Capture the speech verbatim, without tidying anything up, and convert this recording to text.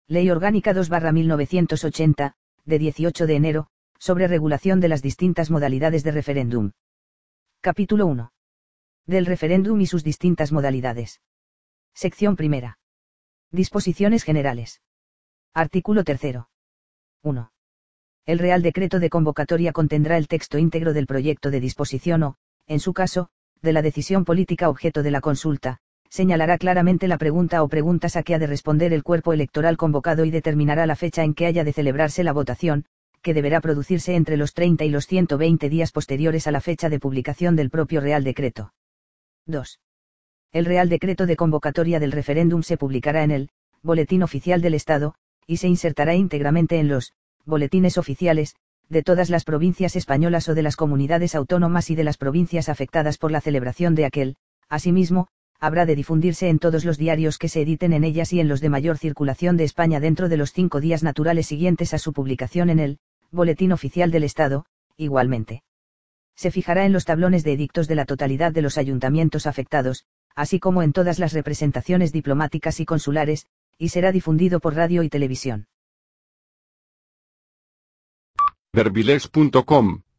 Ley Orgánica dos barra mil novecientos ochenta, de dieciocho de enero, sobre regulación de las distintas modalidades de referéndum. Capítulo uno. Del referéndum y sus distintas modalidades. Sección primera. Disposiciones generales. Artículo tercero. uno. El Real Decreto de convocatoria contendrá el texto íntegro del proyecto de disposición o, en su caso, de la decisión política objeto de la consulta, señalará claramente la pregunta o preguntas a que ha de responder el cuerpo electoral convocado y determinará la fecha en que haya de celebrarse la votación, que deberá producirse entre los treinta y los ciento veinte días posteriores a la fecha de publicación del propio Real Decreto. dos. El Real Decreto de convocatoria del referéndum se publicará en el Boletín Oficial del Estado, y se insertará íntegramente en los boletines oficiales de todas las provincias españolas o de las comunidades autónomas y de las provincias afectadas por la celebración de aquel. Asimismo, habrá de difundirse en todos los diarios que se editen en ellas y en los de mayor circulación de España dentro de los cinco días naturales siguientes a su publicación en el Boletín Oficial del Estado. Igualmente, se fijará en los tablones de edictos de la totalidad de los ayuntamientos afectados, así como en todas las representaciones diplomáticas y consulares, y será difundido por radio y televisión. Verbilex punto com